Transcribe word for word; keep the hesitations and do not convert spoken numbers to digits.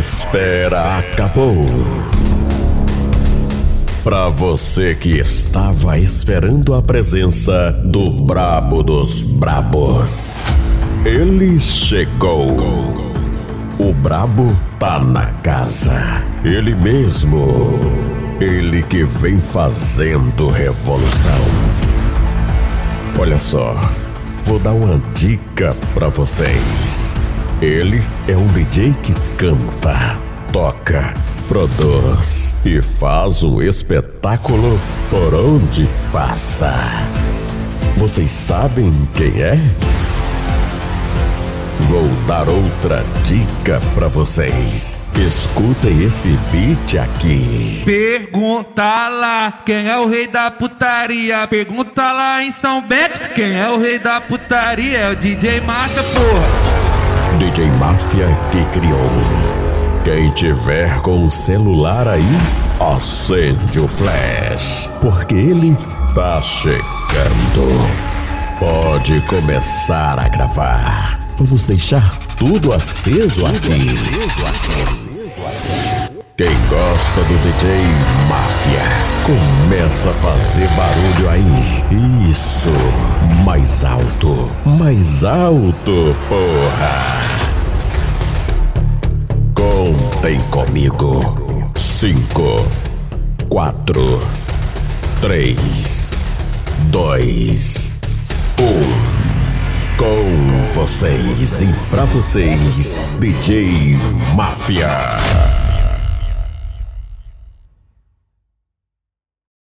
espera acabou. Pra você que estava esperando a presença do Brabo dos Brabos, ele chegou. O Brabo tá na casa. Ele mesmo. Ele que vem fazendo revolução. Olha só, vou dar uma dica pra vocês. Ele é um D J que canta, toca, produz e faz um espetáculo por onde passa. Vocês sabem quem é? Vou dar outra dica pra vocês. Escutem esse beat aqui. Pergunta lá quem é o rei da putaria. Pergunta lá em São Bento quem é o rei da putaria. É o D J Máfia, porra. D J Máfia que criou. Quem tiver com o celular aí, acende o flash, porque ele tá chegando. Pode começar a gravar. Vamos deixar tudo aceso aqui. Quem gosta do D J Máfia, começa a fazer barulho aí. Isso, mais alto, mais alto, porra. Contem comigo. Cinco, quatro, três, dois, um. Com vocês e pra vocês, D J Máfia.